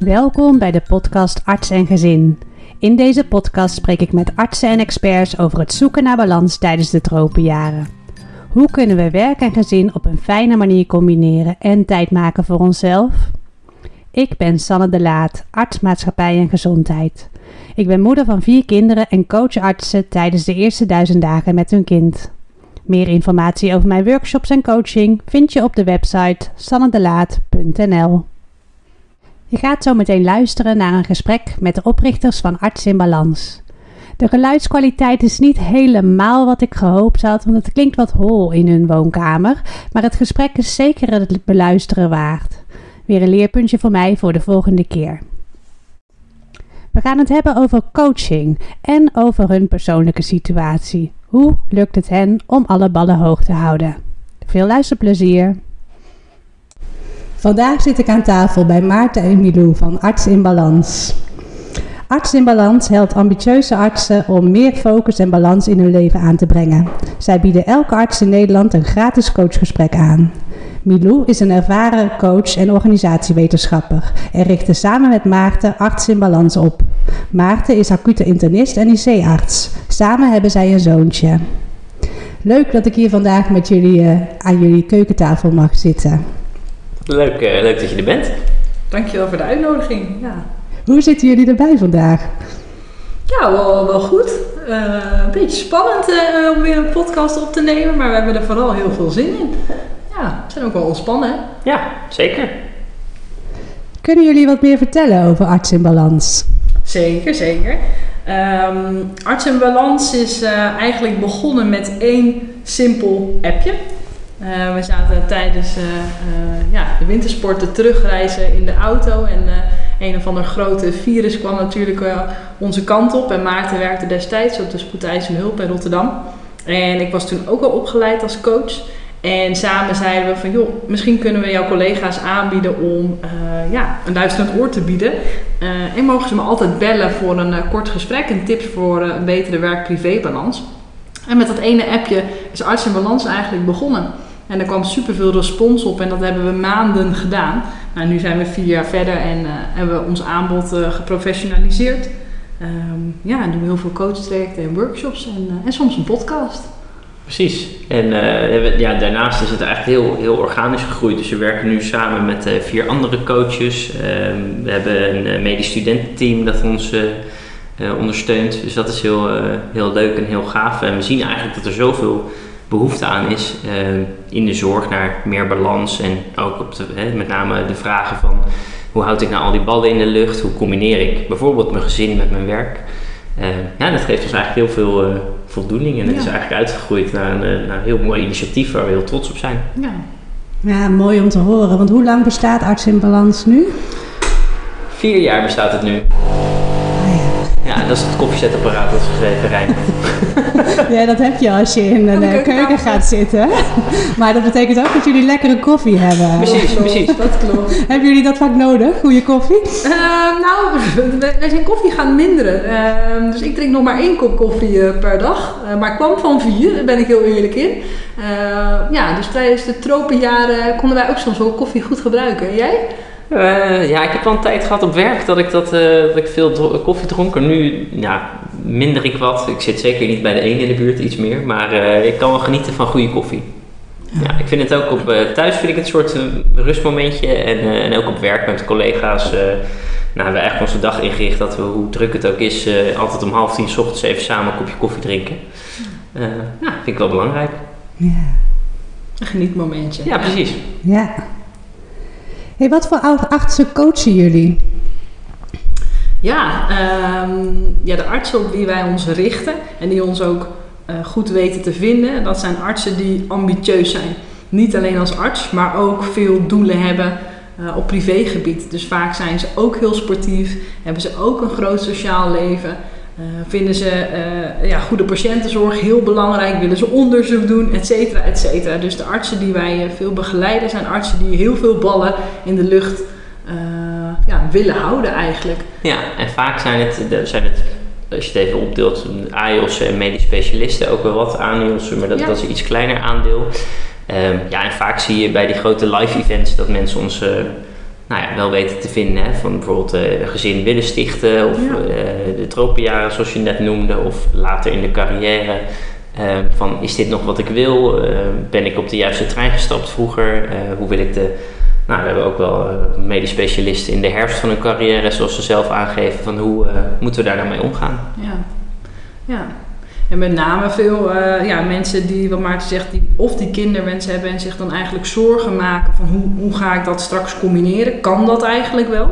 Welkom bij de podcast Arts en Gezin. In deze podcast spreek ik met artsen en experts over het zoeken naar balans tijdens de tropenjaren. Hoe kunnen we werk en gezin op een fijne manier combineren en tijd maken voor onszelf? Ik ben Sanne de Laat, arts maatschappij en gezondheid. Ik ben moeder van 4 kinderen en coach artsen tijdens de eerste 1000 dagen met hun kind. Meer informatie over mijn workshops en coaching vind je op de website sannedelaat.nl. Je gaat zo meteen luisteren naar een gesprek met de oprichters van Arts in Balans. De geluidskwaliteit is niet helemaal wat ik gehoopt had, want het klinkt wat hol in hun woonkamer, maar het gesprek is zeker het beluisteren waard. Weer een leerpuntje voor mij voor de volgende keer. We gaan het hebben over coaching en over hun persoonlijke situatie. Hoe lukt het hen om alle ballen hoog te houden? Veel luisterplezier! Vandaag zit ik aan tafel bij Maarten en Milou van Arts in Balans. Arts in Balans helpt ambitieuze artsen om meer focus en balans in hun leven aan te brengen. Zij bieden elke arts in Nederland een gratis coachgesprek aan. Milou is een ervaren coach en organisatiewetenschapper en richtte samen met Maarten Arts in Balans op. Maarten is acute internist en IC-arts. Samen hebben zij een zoontje. Leuk dat ik hier vandaag met jullie aan jullie keukentafel mag zitten. Leuk dat je er bent. Dankjewel voor de uitnodiging. Ja. Hoe zitten jullie erbij vandaag? Ja, wel goed. Een beetje spannend om weer een podcast op te nemen, maar we hebben er vooral heel veel zin in. Ja, we zijn ook wel ontspannen, hè? Ja, zeker. Kunnen jullie wat meer vertellen over Arts in Balans? Zeker. Arts in Balans is eigenlijk begonnen met 1 simpel appje. We zaten tijdens de wintersporten terugreizen in de auto en een of ander grote virus kwam natuurlijk onze kant op. En Maarten werkte destijds op de spoedeisende hulp in Rotterdam. En ik was toen ook al opgeleid als coach. En samen zeiden we van, joh, misschien kunnen we jouw collega's aanbieden om een luisterend oor te bieden. En mogen ze me altijd bellen voor een kort gesprek en tips voor een betere werk-privé-balans. En met dat ene appje is Arts in Balans eigenlijk begonnen. En er kwam superveel respons op en dat hebben we maanden gedaan. Nou, nu zijn we 4 jaar verder en hebben we ons aanbod geprofessionaliseerd. En doen we heel veel coachtrajecten en workshops en soms een podcast. Precies. En daarnaast is het eigenlijk heel organisch gegroeid. Dus we werken nu samen met 4 andere coaches. We hebben een medisch studententeam dat ons ondersteunt. Dus dat is heel leuk en heel gaaf. En we zien eigenlijk dat er zoveel behoefte aan is in de zorg naar meer balans. En ook op met name de vragen van hoe houd ik nou al die ballen in de lucht? Hoe combineer ik bijvoorbeeld mijn gezin met mijn werk? Dat geeft ons eigenlijk heel veel voldoening. En het is eigenlijk uitgegroeid naar een heel mooi initiatief waar we heel trots op zijn. Ja, mooi om te horen. Want hoe lang bestaat Arts in Balans nu? 4 jaar bestaat het nu. Ja, dat is het koffiezetapparaat dat is geschreven, Rijn. Ja, dat heb je als je in een keuken gaat zitten. Maar dat betekent ook dat jullie lekkere koffie hebben. Precies. Dat klopt. Hebben jullie dat vaak nodig, goede koffie? Wij zijn koffie gaan minderen. Dus ik drink nog maar 1 kop koffie per dag. Maar ik kwam van 4, daar ben ik heel eerlijk in. Dus tijdens de tropenjaren konden wij ook soms wel koffie goed gebruiken. En jij? Ik heb wel een tijd gehad op werk dat ik veel koffie dronk. En nu minder ik wat. Ik zit zeker niet bij de ene in de buurt, iets meer. Maar ik kan wel genieten van goede koffie. Ja, ik vind het ook thuis vind ik het een soort rustmomentje. En ook op werk met de collega's. We hebben eigenlijk onze dag ingericht dat we, hoe druk het ook is, altijd om 9:30 's ochtends even samen een kopje koffie drinken. Vind ik wel belangrijk. Ja. Een genietmomentje. Ja, precies. Ja. Hey, wat voor artsen coachen jullie? De artsen op wie wij ons richten en die ons ook goed weten te vinden, dat zijn artsen die ambitieus zijn. Niet alleen als arts, maar ook veel doelen hebben op privégebied. Dus vaak zijn ze ook heel sportief, hebben ze ook een groot sociaal leven. Vinden ze goede patiëntenzorg heel belangrijk, willen ze onderzoek doen, et cetera. Dus de artsen die wij veel begeleiden zijn artsen die heel veel ballen in de lucht willen houden eigenlijk. Ja, en vaak zijn het, als je het even opdeelt, AIOS en medisch specialisten, ook wel wat ANIOS, maar dat is een iets kleiner aandeel. En vaak zie je bij die grote live events dat mensen ons wel weten te vinden. Hè? Van bijvoorbeeld een gezin willen stichten of de tropenjaren zoals je net noemde, of later in de carrière. Van is dit nog wat ik wil? Ben ik op de juiste trein gestapt vroeger? Hoe wil ik we hebben ook wel medisch specialisten in de herfst van hun carrière, zoals ze zelf aangeven, van hoe moeten we daar nou mee omgaan? Ja. En met name veel mensen die, wat Maarten zegt, die kinderwens hebben en zich dan eigenlijk zorgen maken van hoe ga ik dat straks combineren? Kan dat eigenlijk wel?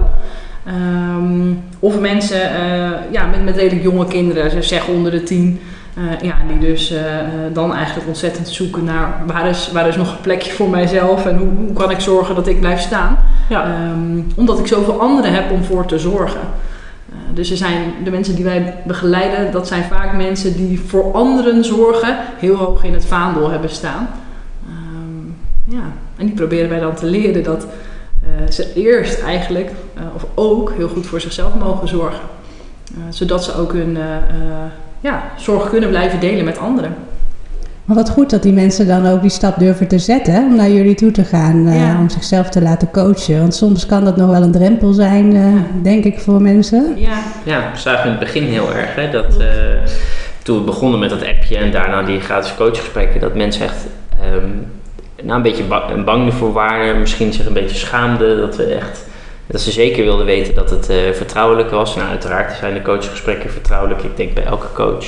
Of mensen met redelijk jonge kinderen, zeg onder de 10, die dus dan eigenlijk ontzettend zoeken naar waar is nog een plekje voor mijzelf en hoe kan ik zorgen dat ik blijf staan? Ja. Omdat ik zoveel anderen heb om voor te zorgen. Dus de mensen die wij begeleiden, dat zijn vaak mensen die voor anderen zorgen, heel hoog in het vaandel hebben staan. En die proberen wij dan te leren dat ze eerst eigenlijk, of ook, heel goed voor zichzelf mogen zorgen. Zodat ze ook hun zorg kunnen blijven delen met anderen. Maar wat goed dat die mensen dan ook die stap durven te zetten, om naar jullie toe te gaan, om zichzelf te laten coachen. Want soms kan dat nog wel een drempel zijn, denk ik, voor mensen. Ja, we zagen in het begin heel erg, hè, dat toen we begonnen met dat appje en daarna die gratis coachgesprekken, dat mensen echt een beetje bang ervoor waren, misschien zich een beetje schaamden, dat ze zeker wilden weten dat het vertrouwelijk was. Nou, uiteraard zijn de coachgesprekken vertrouwelijk, ik denk bij elke coach.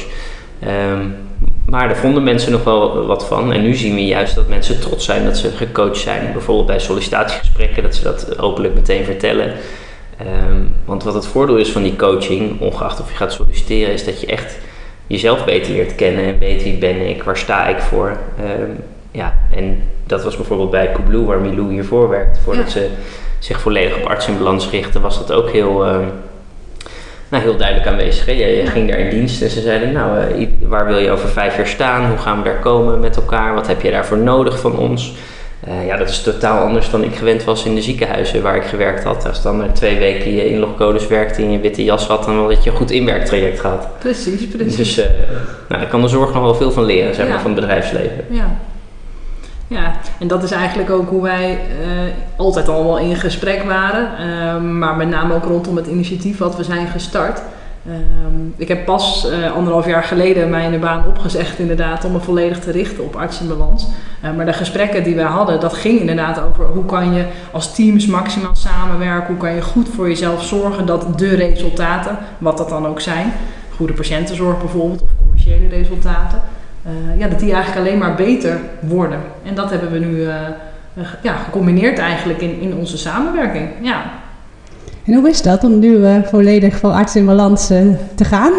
Maar daar vonden mensen nog wel wat van. En nu zien we juist dat mensen trots zijn dat ze gecoacht zijn. Bijvoorbeeld bij sollicitatiegesprekken, dat ze dat openlijk meteen vertellen. Want wat het voordeel is van die coaching, ongeacht of je gaat solliciteren, is dat je echt jezelf beter leert kennen en weet wie ben ik, waar sta ik voor. En dat was bijvoorbeeld bij Coolblue, waar Milou hiervoor werkte. Voordat ze zich volledig op arts in balans richtte, was dat ook heel duidelijk aanwezig. Hè? Je ging daar in dienst en ze zeiden, waar wil je over 5 jaar staan? Hoe gaan we daar komen met elkaar? Wat heb je daarvoor nodig van ons? Dat is totaal anders dan ik gewend was in de ziekenhuizen waar ik gewerkt had. Als dan 2 weken je inlogcodes werkte en je witte jas had, dan had je een goed inwerktraject gehad. Precies. Dus daar kan de zorg nog wel veel van leren, zeg maar, van het bedrijfsleven. Ja, en dat is eigenlijk ook hoe wij altijd al wel in gesprek waren. Maar met name ook rondom het initiatief wat we zijn gestart. Ik heb pas 1,5 jaar geleden mijn baan opgezegd inderdaad om me volledig te richten op arts in balans. Maar de gesprekken die wij hadden, dat ging inderdaad over hoe kan je als teams maximaal samenwerken. Hoe kan je goed voor jezelf zorgen dat de resultaten, wat dat dan ook zijn, goede patiëntenzorg bijvoorbeeld of commerciële resultaten, dat die eigenlijk alleen maar beter worden. En dat hebben we nu gecombineerd eigenlijk in onze samenwerking. Ja. En hoe is dat om nu volledig voor arts in balans te gaan?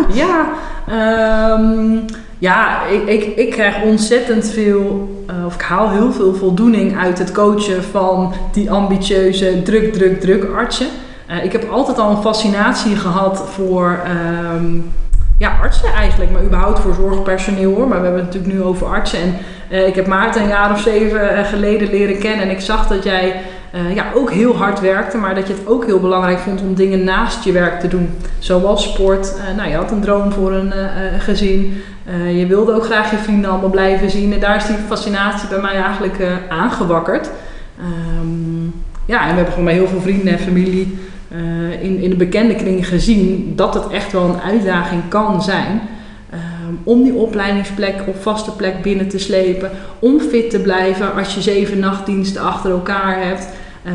Ik krijg ontzettend veel, of ik haal heel veel voldoening uit het coachen van die ambitieuze, druk artsen. Ik heb altijd al een fascinatie gehad voor artsen eigenlijk, maar überhaupt voor zorgpersoneel hoor. Maar we hebben het natuurlijk nu over artsen. En ik heb Maarten een jaar of 7 geleden leren kennen en ik zag dat jij ook heel hard werkte, maar dat je het ook heel belangrijk vond om dingen naast je werk te doen. Zoals sport. Je had een droom voor een gezin. Je wilde ook graag je vrienden allemaal blijven zien. En daar is die fascinatie bij mij eigenlijk aangewakkerd. En we hebben gewoon bij heel veel vrienden en familie in de bekende kring gezien dat het echt wel een uitdaging kan zijn. Om die opleidingsplek op vaste plek binnen te slepen. Om fit te blijven als je 7 nachtdiensten achter elkaar hebt.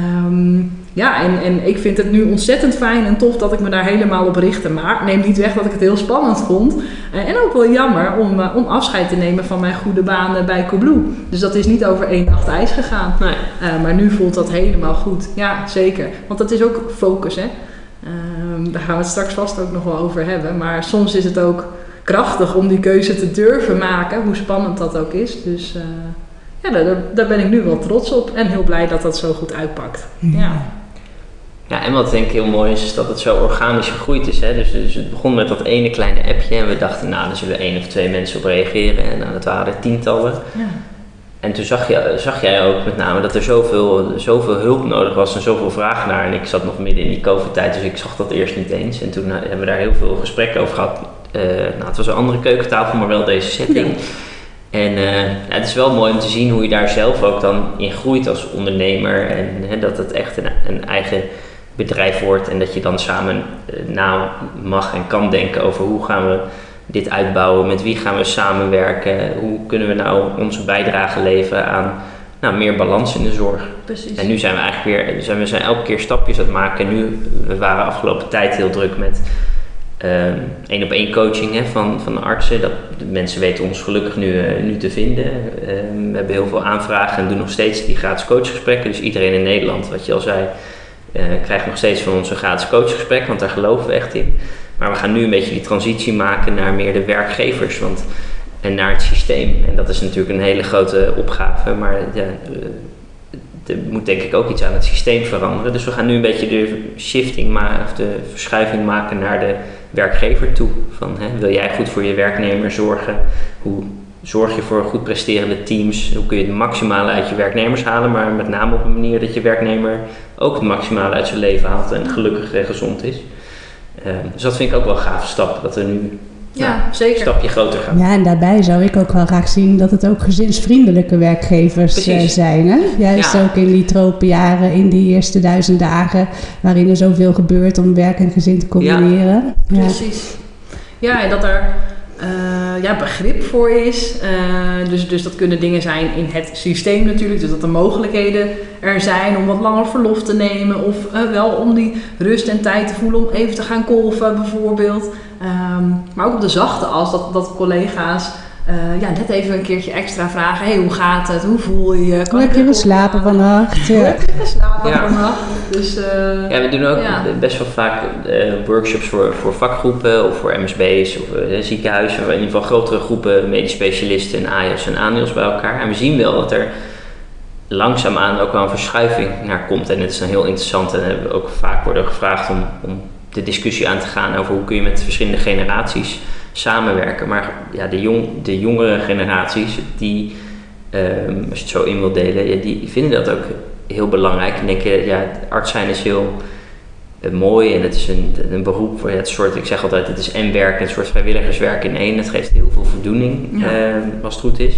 En ik vind het nu ontzettend fijn en tof dat ik me daar helemaal op richtte. Maar neem niet weg dat ik het heel spannend vond. En ook wel jammer om afscheid te nemen van mijn goede baan bij Coolblue. Dus dat is niet over 1 nacht ijs gegaan. Nee. Maar nu voelt dat helemaal goed. Ja, zeker. Want dat is ook focus, hè. Daar gaan we het straks vast ook nog wel over hebben. Maar soms is het ook krachtig om die keuze te durven maken, hoe spannend dat ook is. Dus daar ben ik nu wel trots op en heel blij dat dat zo goed uitpakt. Ja, en wat denk ik heel mooi is dat het zo organisch gegroeid is. Hè? Dus het begon met dat ene kleine appje en we dachten, daar zullen 1 of 2 mensen op reageren. En dat waren er tientallen. Ja. En toen zag jij ook met name dat er zoveel hulp nodig was en zoveel vraag naar. En ik zat nog midden in die COVID-tijd, dus ik zag dat eerst niet eens. En toen hebben we daar heel veel gesprekken over gehad. Het was een andere keukentafel, maar wel deze setting. En het is wel mooi om te zien hoe je daar zelf ook dan in groeit als ondernemer. En dat het echt een eigen bedrijf wordt. En dat je dan samen na mag en kan denken over hoe gaan we dit uitbouwen. Met wie gaan we samenwerken. Hoe kunnen we nou onze bijdrage leveren aan meer balans in de zorg. Precies. En nu zijn we eigenlijk weer, we zijn elke keer stapjes aan het maken. We waren afgelopen tijd heel druk met 1-op-1 coaching van de artsen. De mensen weten ons gelukkig nu te vinden. We hebben heel veel aanvragen en doen nog steeds die gratis coachgesprekken. Dus iedereen in Nederland, wat je al zei, krijgt nog steeds van ons een gratis coachgesprek, want daar geloven we echt in. Maar we gaan nu een beetje die transitie maken naar meer de werkgevers en naar het systeem. En dat is natuurlijk een hele grote opgave, maar er moet denk ik ook iets aan het systeem veranderen. Dus we gaan nu een beetje de de verschuiving maken naar de werkgever toe. Wil jij goed voor je werknemer zorgen? Hoe zorg je voor goed presterende teams? Hoe kun je het maximale uit je werknemers halen? Maar met name op een manier dat je werknemer ook het maximale uit zijn leven haalt en gelukkig en gezond is. Dus dat vind ik ook wel een gave stap, dat we nu zeker een stapje groter gaan. Ja, en daarbij zou ik ook wel graag zien dat het ook gezinsvriendelijke werkgevers zijn. Hè? Juist ook in die tropenjaren, in die eerste 1000 dagen, waarin er zoveel gebeurt om werk en gezin te combineren. Ja, precies. Ja, en dat er begrip voor is. Dus dat kunnen dingen zijn in het systeem natuurlijk. Dus dat er mogelijkheden er zijn om wat langer verlof te nemen. Of wel om die rust en tijd te voelen om even te gaan golfen bijvoorbeeld. Maar ook op de zachte as dat collega's net even een keertje extra vragen. Hey, hoe gaat het? Hoe voel je je? Hoe heb je geslapen vannacht? Hoe heb je geslapen vannacht? Dus, we doen ook best wel vaak workshops voor vakgroepen of voor MSB's of ziekenhuizen. In ieder geval grotere groepen medisch specialisten en AIOS en ANIOS bij elkaar. En we zien wel dat er langzaamaan ook wel een verschuiving naar komt. En het is dan heel interessant en we ook vaak worden gevraagd om de discussie aan te gaan over hoe kun je met verschillende generaties samenwerken. Maar de jongere generaties, die, als je het zo in wil delen, die vinden dat ook heel belangrijk. En denken, arts zijn is heel mooi en het is een beroep voor het soort, ik zeg altijd, het is en werk en een soort vrijwilligerswerk in één. Het geeft heel veel voldoening, als het goed is.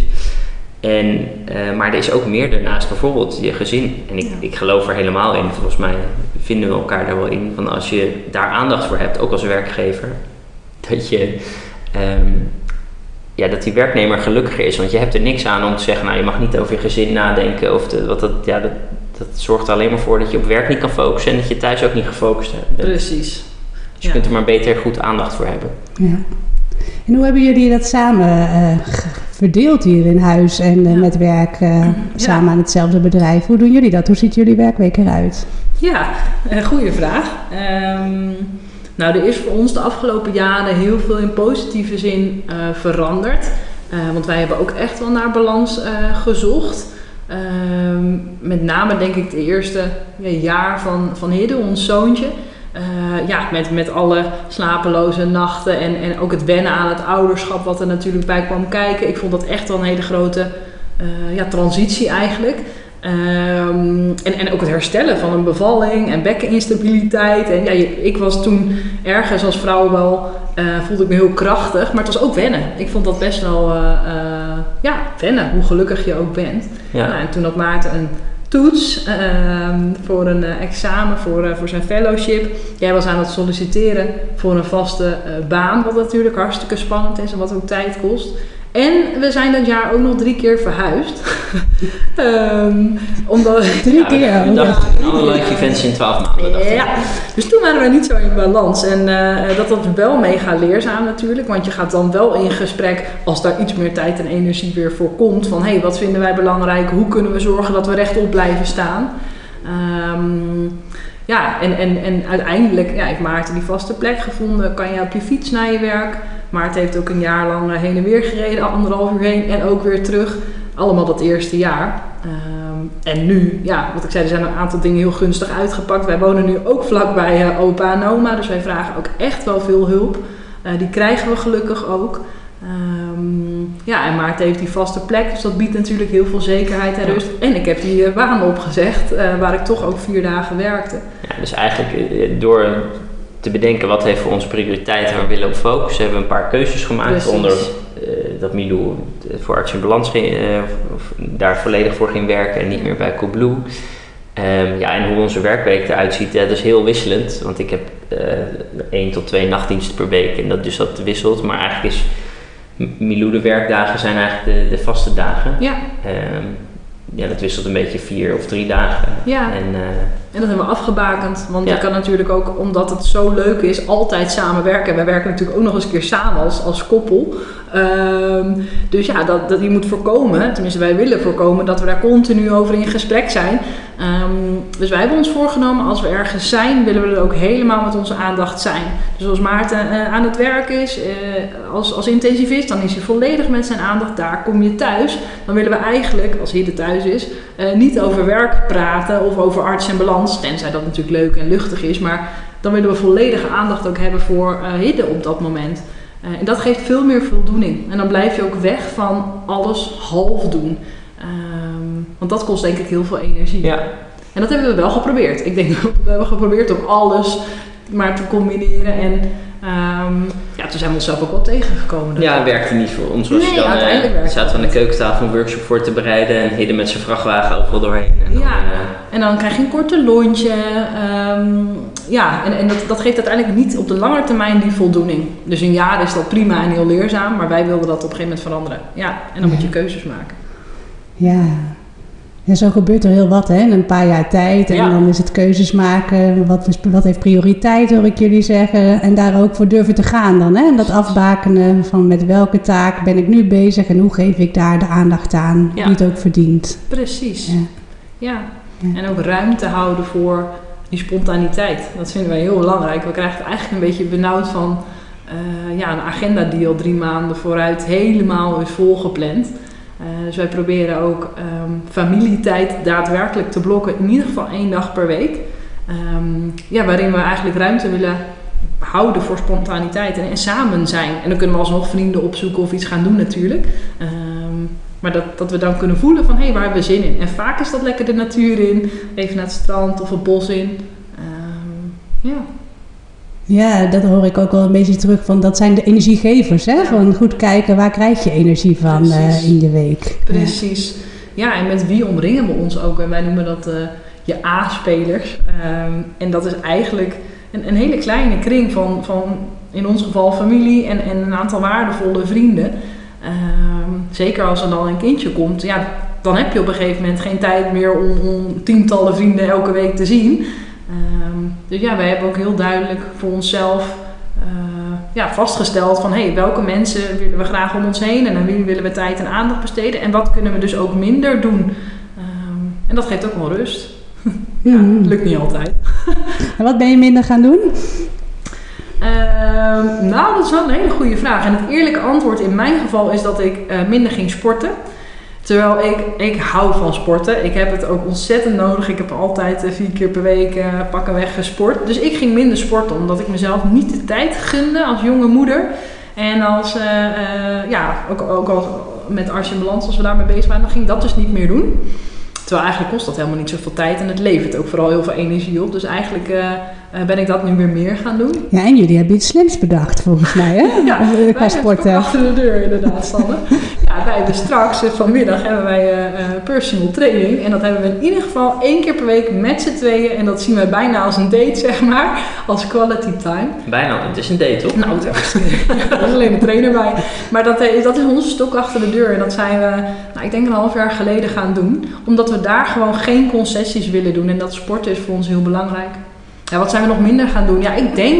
Maar er is ook meer daarnaast, bijvoorbeeld je gezin. En ik geloof er helemaal in. Volgens mij vinden we elkaar daar wel in. Van als je daar aandacht voor hebt, ook als werkgever, dat die werknemer gelukkiger is. Want je hebt er niks aan om te zeggen, je mag niet over je gezin nadenken. Dat zorgt er alleen maar voor dat je op werk niet kan focussen en dat je thuis ook niet gefocust bent. Precies. Dus je kunt er maar beter goed aandacht voor hebben. Ja. En hoe hebben jullie dat samen verdeeld hier in huis en met werk samen aan hetzelfde bedrijf? Hoe doen jullie dat? Hoe ziet jullie werkweek eruit? Ja, een goede vraag. Er is voor ons de afgelopen jaren heel veel in positieve zin veranderd. Want wij hebben ook echt wel naar balans gezocht. Met name denk ik het eerste jaar van Hidde, ons zoontje. Met alle slapeloze nachten en ook het wennen aan het ouderschap wat er natuurlijk bij kwam kijken. Ik vond dat echt wel een hele grote transitie eigenlijk. En ook het herstellen van een bevalling en bekkeninstabiliteit. En ik was toen ergens als vrouw wel, voelde ik me heel krachtig, maar het was ook wennen. Ik vond dat best wel wennen, hoe gelukkig je ook bent. Ja. En toen had Maarten een toets voor een examen voor zijn fellowship. Jij was aan het solliciteren voor een vaste baan, wat natuurlijk hartstikke spannend is en wat ook tijd kost. En we zijn dat jaar ook nog 3 keer verhuisd. 3 keer? Alle live events in 12 maanden. Ja, dus toen waren we niet zo in balans. En dat was wel mega leerzaam natuurlijk. Want je gaat dan wel in gesprek als daar iets meer tijd en energie weer voor komt. Van wat vinden wij belangrijk? Hoe kunnen we zorgen dat we rechtop blijven staan? En uiteindelijk heeft Maarten die vaste plek gevonden. Kan je op je fiets naar je werk? Maarten heeft ook een jaar lang heen en weer gereden, 1,5 uur heen en ook weer terug. Allemaal dat eerste jaar. En nu, wat ik zei, er zijn een aantal dingen heel gunstig uitgepakt. Wij wonen nu ook vlakbij opa en oma, dus wij vragen ook echt wel veel hulp. Die krijgen we gelukkig ook. En Maarten heeft die vaste plek, dus dat biedt natuurlijk heel veel zekerheid en rust. En ik heb die baan opgezegd, waar ik toch ook 4 dagen werkte. Ja, dus eigenlijk door te bedenken wat heeft voor ons prioriteit en waar we willen op focussen, hebben we een paar keuzes gemaakt. Onder dat Milou voor Arts in Balans daar volledig voor ging werken en niet meer bij Coolblue. En hoe onze werkweek eruit ziet, dat is heel wisselend. Want ik heb 1 tot 2 nachtdiensten per week en dat wisselt. Maar eigenlijk is Milou de werkdagen zijn eigenlijk de vaste dagen. Ja. Dat wisselt een beetje 4 of 3 dagen. Ja. En dat hebben we afgebakend. Want je kan natuurlijk ook, omdat het zo leuk is, altijd samenwerken. Wij werken natuurlijk ook nog eens een keer samen als koppel. Dus ja, dat je moet voorkomen, tenminste wij willen voorkomen, dat we daar continu over in gesprek zijn. Dus wij hebben ons voorgenomen, als we ergens zijn, willen we er ook helemaal met onze aandacht zijn. Dus als Maarten aan het werk is, als intensivist, dan is hij volledig met zijn aandacht daar. Kom je thuis, dan willen we eigenlijk, als Hidde thuis is, niet over werk praten of over arts en balans, tenzij dat natuurlijk leuk en luchtig is, maar dan willen we volledige aandacht ook hebben voor Hidde op dat moment. En dat geeft veel meer voldoening. En dan blijf je ook weg van alles half doen. Want dat kost denk ik heel veel energie. Ja. En dat hebben we wel geprobeerd. Ik denk dat we hebben geprobeerd om alles maar te combineren. En toen zijn we onszelf ook wel tegengekomen. Ja, het werkte niet voor ons. Nee, uiteindelijk zaten we aan de keukentafel een workshop voor te bereiden en Hidde met zijn vrachtwagen overal doorheen. En dan krijg je een korte lontje. En dat geeft uiteindelijk niet op de lange termijn die voldoening. Dus een jaar is dat prima en heel leerzaam, maar wij wilden dat op een gegeven moment veranderen. Ja, en dan moet je keuzes maken. Ja. En zo gebeurt er heel wat in een paar jaar tijd. En dan is het keuzes maken. Wat heeft prioriteit, hoor ik jullie zeggen. En daar ook voor durven te gaan dan. Hè? En dat afbakenen van met welke taak ben ik nu bezig. En hoe geef ik daar de aandacht aan die het ook verdient. Precies. Ja. En ook ruimte houden voor die spontaniteit. Dat vinden wij heel belangrijk. We krijgen het eigenlijk een beetje benauwd van een agenda die al 3 maanden vooruit helemaal is volgepland. Dus wij proberen ook familietijd daadwerkelijk te blokken, in ieder geval 1 dag per week. Waarin we eigenlijk ruimte willen houden voor spontaniteit en samen zijn. En dan kunnen we alsnog vrienden opzoeken of iets gaan doen natuurlijk. Maar dat we dan kunnen voelen van, waar hebben we zin in? En vaak is dat lekker de natuur in, even naar het strand of het bos in. Ja, dat hoor ik ook wel een beetje terug van. Dat zijn de energiegevers, hè? Ja. Van goed kijken, waar krijg je energie van in je week? Precies. Ja, en met wie omringen we ons ook? En wij noemen dat je A-spelers. En dat is eigenlijk een hele kleine kring van in ons geval familie en een aantal waardevolle vrienden. Zeker als er dan een kindje komt, dan heb je op een gegeven moment geen tijd meer om tientallen vrienden elke week te zien. Dus wij hebben ook heel duidelijk voor onszelf vastgesteld van welke mensen willen we graag om ons heen en aan wie willen we tijd en aandacht besteden en wat kunnen we dus ook minder doen. En dat geeft ook wel rust. Het lukt niet altijd. En wat ben je minder gaan doen? Dat is wel een hele goede vraag. En het eerlijke antwoord in mijn geval is dat ik minder ging sporten. Terwijl ik hou van sporten. Ik heb het ook ontzettend nodig. Ik heb altijd 4 keer per week pakkenweg gesport. Dus ik ging minder sporten. Omdat ik mezelf niet de tijd gunde als jonge moeder. En als, ook al met arts en balans, als we daarmee bezig waren, dan ging ik dat dus niet meer doen. Terwijl eigenlijk kost dat helemaal niet zoveel tijd. En het levert ook vooral heel veel energie op. Dus eigenlijk ben ik dat nu weer meer gaan doen. Ja, en jullie hebben iets slims bedacht volgens mij, hè? Qua sporten. Achter de deur inderdaad, Sanne. Wij hebben straks, vanmiddag hebben wij personal training. En dat hebben we in ieder geval 1 keer per week met z'n tweeën. En dat zien wij bijna als een date, zeg maar. Als quality time. Bijna, het is een date, toch? Nou, daar is alleen een trainer bij. Maar dat is onze stok achter de deur. En dat zijn we, ik denk 1,5 jaar geleden gaan doen. Omdat we daar gewoon geen concessies willen doen. En dat sporten is voor ons heel belangrijk. Ja, wat zijn we nog minder gaan doen? Ja,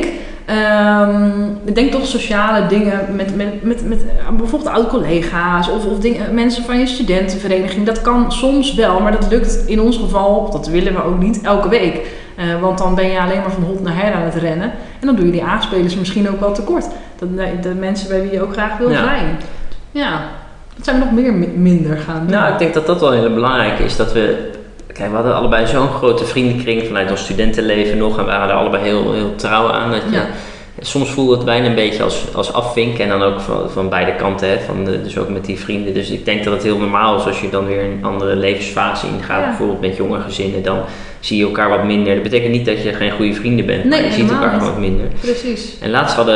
ik denk toch sociale dingen met bijvoorbeeld oud-collega's of mensen van je studentenvereniging. Dat kan soms wel, maar dat lukt in ons geval, dat willen we ook niet, elke week. Want dan ben je alleen maar van hot naar her aan het rennen. En dan doe je die A-spelers misschien ook wel tekort. De mensen bij wie je ook graag wil zijn. Ja, dat zijn we nog minder gaan doen. Nou, ik denk dat dat wel heel belangrijk is. Dat we hadden allebei zo'n grote vriendenkring vanuit ons studentenleven nog. En we waren er allebei heel, heel trouw aan. Soms voelde het bijna een beetje als afvinken. En dan ook van beide kanten. Dus ook met die vrienden. Dus ik denk dat het heel normaal is als je dan weer een andere levensfase ingaat. Ja. Bijvoorbeeld met jonge gezinnen. Dan zie je elkaar wat minder. Dat betekent niet dat je geen goede vrienden bent. Nee, maar je ziet elkaar gewoon wat minder. Precies. En laatst hadden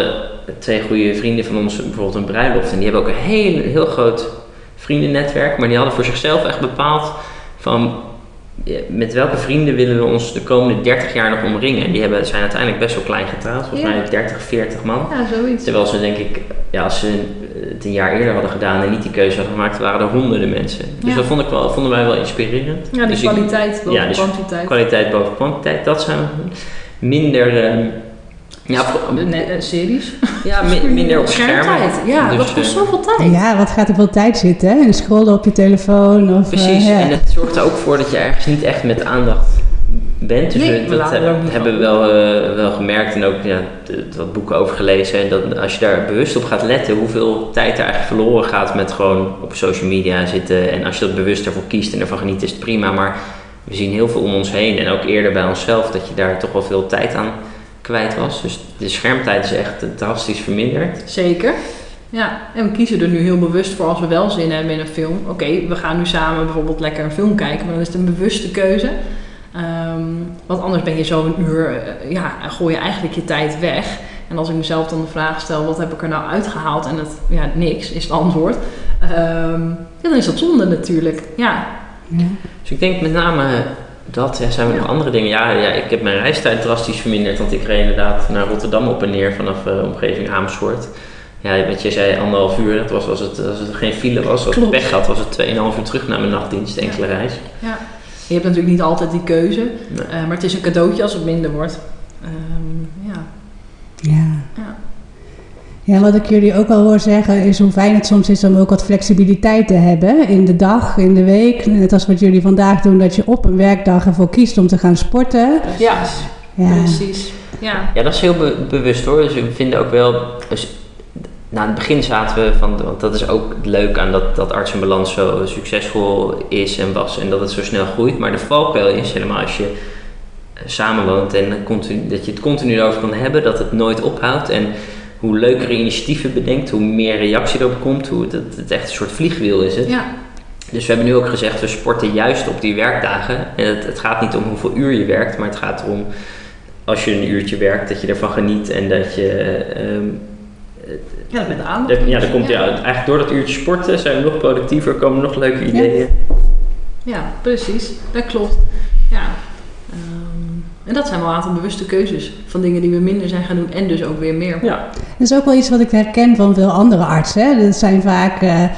2 goede vrienden van ons bijvoorbeeld een bruiloft. En die hebben ook een heel groot vriendennetwerk. Maar die hadden voor zichzelf echt bepaald van met welke vrienden willen we ons de komende 30 jaar nog omringen. En die zijn uiteindelijk best wel klein getrouwd. Volgens mij 30, 40 man. Ja, zoiets. Terwijl ze denk ik, als ze het een jaar eerder hadden gedaan en niet die keuze hadden gemaakt, waren er honderden mensen. Dus dat vonden wij wel inspirerend. Ja, die dus kwaliteit boven kwantiteit. Kwaliteit boven kwantiteit, dat zijn minder... series. Ja, minder op schermen. Ja, dus, dat kost zoveel tijd. Ja, wat gaat er veel tijd zitten, hè? En scrollen op je telefoon. Of, precies, en het zorgt er ook voor dat je ergens niet echt met aandacht bent. Dus dat hebben we wel gemerkt en ook wat boeken over gelezen. En dat als je daar bewust op gaat letten, hoeveel tijd er eigenlijk verloren gaat met gewoon op social media zitten. En als je dat bewust ervoor kiest en ervan geniet, is het prima. Maar we zien heel veel om ons heen en ook eerder bij onszelf dat je daar toch wel veel tijd aan kwijt was. Dus de schermtijd is echt drastisch verminderd. Zeker. Ja, en we kiezen er nu heel bewust voor als we wel zin hebben in een film. Oké, we gaan nu samen bijvoorbeeld lekker een film kijken, maar dan is het een bewuste keuze. Want anders ben je zo een uur, gooi je eigenlijk je tijd weg. En als ik mezelf dan de vraag stel, wat heb ik er nou uitgehaald? En niks is het antwoord. Dan is dat zonde natuurlijk. Ja. Dus ik denk met name dat, zijn er nog andere dingen? Ja, ik heb mijn reistijd drastisch verminderd, want ik reed inderdaad naar Rotterdam op en neer vanaf omgeving Amersfoort. Ja, wat je zei, 1,5 uur, dat was als het geen file was, als het pech had, was het 2,5 uur terug naar mijn nachtdienst, enkele reis. Ja. Je hebt natuurlijk niet altijd die keuze, maar het is een cadeautje als het minder wordt. Ja, wat ik jullie ook al hoor zeggen is hoe fijn het soms is om ook wat flexibiliteit te hebben in de dag, in de week. Net als wat jullie vandaag doen, dat je op een werkdag ervoor kiest om te gaan sporten. Ja. Precies. Ja, dat is heel bewust hoor. Dus we vinden ook wel... Nou, in het begin zaten we want dat is ook leuk aan dat Arts in Balans zo succesvol is en was en dat het zo snel groeit. Maar de valkuil is helemaal als je samenwoont en dat je het continu erover kan hebben, dat het nooit ophoudt. En hoe leukere initiatieven bedenkt, hoe meer reactie erop komt, hoe het echt een soort vliegwiel is het. Ja. Dus we hebben nu ook gezegd, we sporten juist op die werkdagen. En het gaat niet om hoeveel uur je werkt, maar het gaat erom als je een uurtje werkt, dat je ervan geniet en dat je... met de aandacht. Dan komt eigenlijk door dat uurtje sporten zijn we nog productiever, komen nog leuke ideeën. Ja, precies. Dat klopt. Ja. En dat zijn wel een aantal bewuste keuzes van dingen die we minder zijn gaan doen en dus ook weer meer. Ja. Dat is ook wel iets wat ik herken van veel andere artsen. Hè. Dat zijn vaak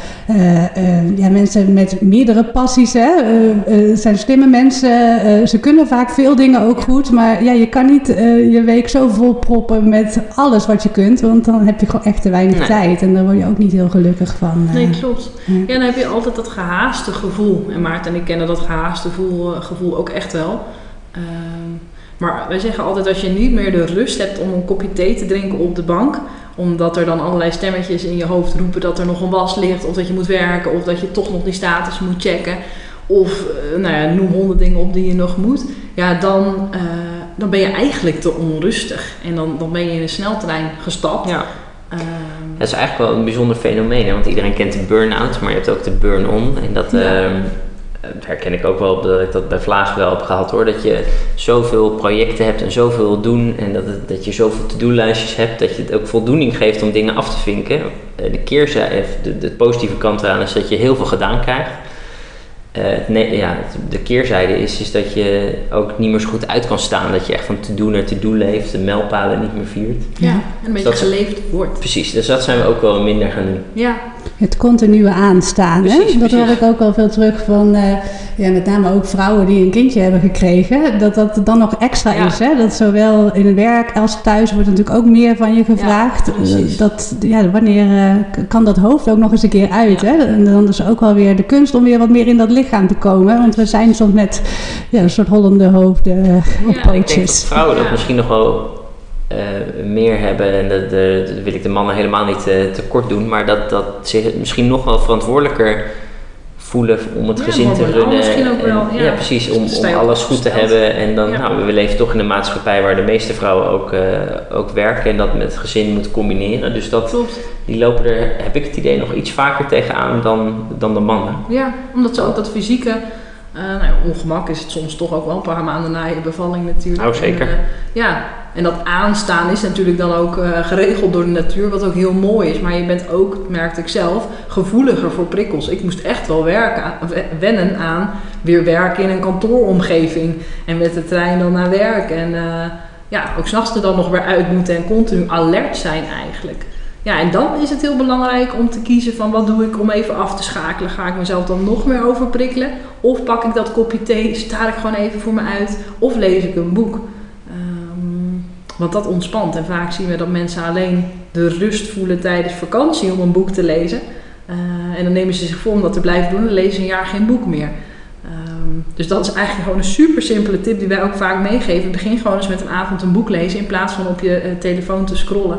mensen met meerdere passies. Het zijn slimme mensen. Ze kunnen vaak veel dingen ook goed. Maar je kan niet je week zo vol proppen met alles wat je kunt. Want dan heb je gewoon echt te weinig tijd. En daar word je ook niet heel gelukkig van. Nee, klopt. Ja, dan heb je altijd dat gehaaste gevoel. En Maarten en ik kennen dat gehaaste gevoel ook echt wel. Maar wij zeggen altijd, als je niet meer de rust hebt om een kopje thee te drinken op de bank, omdat er dan allerlei stemmetjes in je hoofd roepen dat er nog een was ligt, of dat je moet werken, of dat je toch nog die status moet checken, of noem 100 dingen op die je nog moet, dan ben je eigenlijk te onrustig. En dan ben je in een sneltrein gestapt. Ja. Dat is eigenlijk wel een bijzonder fenomeen, hè? Want iedereen kent de burn-out, maar je hebt ook de burn-on. En dat herken ik ook wel, dat ik dat bij Vlaag wel heb gehad hoor. Dat je zoveel projecten hebt en zoveel wil doen en dat je zoveel to-do-lijstjes hebt, dat je het ook voldoening geeft om dingen af te vinken. De keerzijde, de positieve kant eraan is dat je heel veel gedaan krijgt. De keerzijde is dat je ook niet meer zo goed uit kan staan. Dat je echt van to-do naar to-do leeft, de mijlpalen niet meer viert. Ja, en een beetje geleefd wordt. Precies, dus dat zijn we ook wel minder gaan doen. Ja. Het continue aanstaan. Precies, hè? Dat hoor ik ook wel veel terug van, met name ook vrouwen die een kindje hebben gekregen. Dat dan nog extra is. Hè? Dat zowel in het werk als thuis wordt natuurlijk ook meer van je gevraagd. Wanneer kan dat hoofd ook nog eens een keer uit? Ja. Hè? En dan is ook wel weer de kunst om weer wat meer in dat lichaam te komen. Want we zijn soms met een soort hollende hoofden op pootjes. Ik denk dat vrouwen dat misschien nog wel meer hebben. En dat wil ik de mannen helemaal niet tekort doen. Maar dat ze misschien nog wel verantwoordelijker voelen om het gezin te runnen. Misschien ook wel. Ja, precies. Om alles goed te hebben. En dan, we leven toch in een maatschappij waar de meeste vrouwen ook werken. En dat met het gezin moeten combineren. Dus die lopen er, heb ik het idee, nog iets vaker tegenaan dan de mannen. Ja, omdat ze ook dat fysieke... ongemak is het soms toch ook wel een paar maanden na je bevalling natuurlijk. Oh, zeker. en dat aanstaan is natuurlijk dan ook geregeld door de natuur, wat ook heel mooi is. Maar je bent ook, merkte ik zelf, gevoeliger voor prikkels. Ik moest echt wel wennen aan weer werken in een kantooromgeving. En met de trein dan naar werk. En ook 's nachts er dan nog weer uit moeten en continu alert zijn eigenlijk. Ja, en dan is het heel belangrijk om te kiezen van wat doe ik om even af te schakelen. Ga ik mezelf dan nog meer overprikkelen? Of pak ik dat kopje thee, sta ik gewoon even voor me uit? Of lees ik een boek? Want dat ontspant. En vaak zien we dat mensen alleen de rust voelen tijdens vakantie om een boek te lezen. En dan nemen ze zich voor om dat te blijven doen en lezen ze een jaar geen boek meer. Dus dat is eigenlijk gewoon een super simpele tip die wij ook vaak meegeven. Begin gewoon eens met een avond een boek lezen in plaats van op je telefoon te scrollen.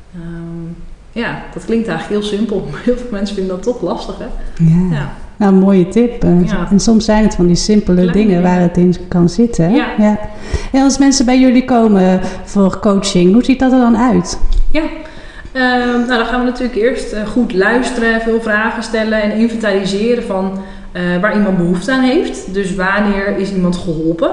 Dat klinkt eigenlijk heel simpel. Maar heel veel mensen vinden dat toch lastig, hè? Ja. Nou, een mooie tip. En soms zijn het van die simpele dingen waar het in kan zitten. Ja. En als mensen bij jullie komen voor coaching, hoe ziet dat er dan uit? Ja, dan gaan we natuurlijk eerst goed luisteren, veel vragen stellen en inventariseren van waar iemand behoefte aan heeft. Dus wanneer is iemand geholpen?